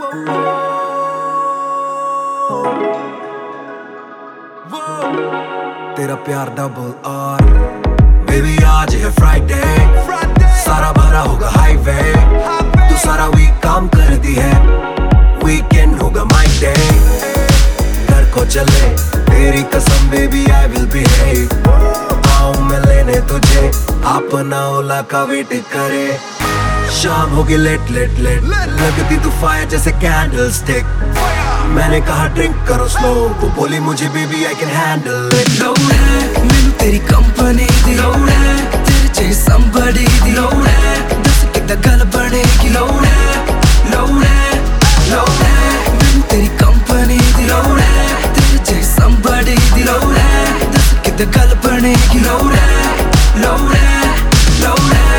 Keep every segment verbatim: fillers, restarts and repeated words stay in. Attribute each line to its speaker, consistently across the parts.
Speaker 1: तेरा प्यार double R. Baby आज है फ्राइडे, सारा भरा होगा हाईवे। तू सारा वीक काम करती है, वीकेंड होगा माय डे। घर को चले तेरी कसम बेबी आई विल बिहेव। आऊं मैं लेने तुझे, अपना ओला का वेट करे। शाम होगी लेट लेट लेट, लगती तू फायर जैसे कैंडल स्टिक। मैंने कहा ड्रिंक करो स्लो, वो बोली मुझे baby I can handle it.
Speaker 2: Load है मैनू तेरी कंपनी दी, लोड है तेरे चे somebody दी, लोड है दस किदा गल बनेगी। लोड है लोड है लोड है मैनू तेरी कंपनी दी, लोड है तेरे चे somebody दी, लोड है दस किदा गल बनेगी। लोड है लोड है लोड है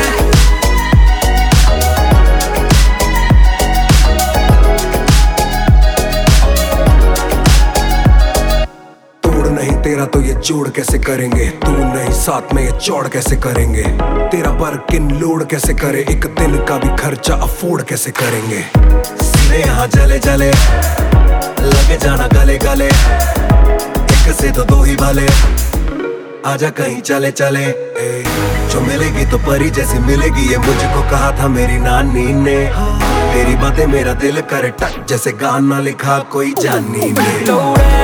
Speaker 1: तेरा तो ये जोड़ कैसे करेंगे, तू नहीं साथ में ये चौड़ कैसे करेंगे। तेरा बर्किन लोड कैसे करे, एक दिन का भी खर्चा अफोर्ड कैसे करेंगे। सीने यहाँ जले जले, लगे जाना गले गले। एक से तो दो ही भले, आजा कहीं चले चले। ए, जो मिलेगी तो परी जैसी मिलेगी, ये मुझको कहा था मेरी नानी ने। तेरी बातें मेरा दिल करे टक, जैसे गाना लिखा कोई जानी ने।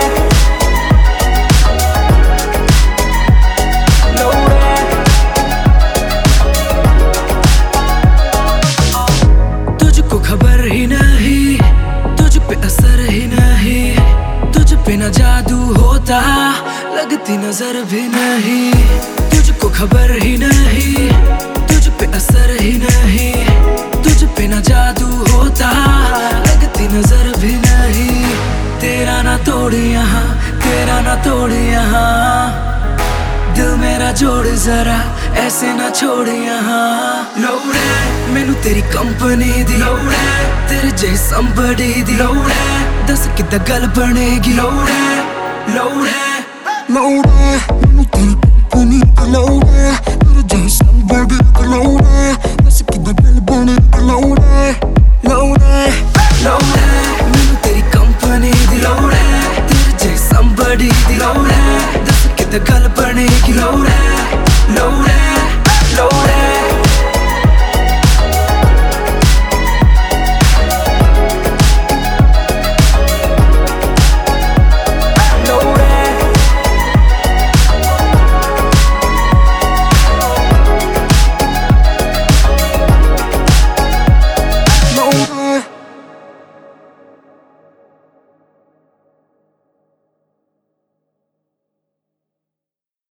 Speaker 2: खबर ही नहीं, तुझ पे असर ही नहीं। तुझ पे न जादू होता, लगती नजर भी नहीं। तुझको खबर ही नहीं, तुझ पे असर ही नहीं। तुझ पे न जादू होता, लगती नजर भी नहीं। तेरा ना तोड़ी यहाँ, तेरा ना तोड़ी यहाँ। दिल मेरा जोड़ जरा, ऐसे ना छोड़ यहाँ। लोड है मैनू तेरी कंपनी दी, लोड है तेरे जे somebody दी, लोड है दस किदा गल बनेगी। लोड है लोड है
Speaker 3: लोड है मैनू तेरी कंपनी दी, लोड है तेरे जे somebody दी, लोड है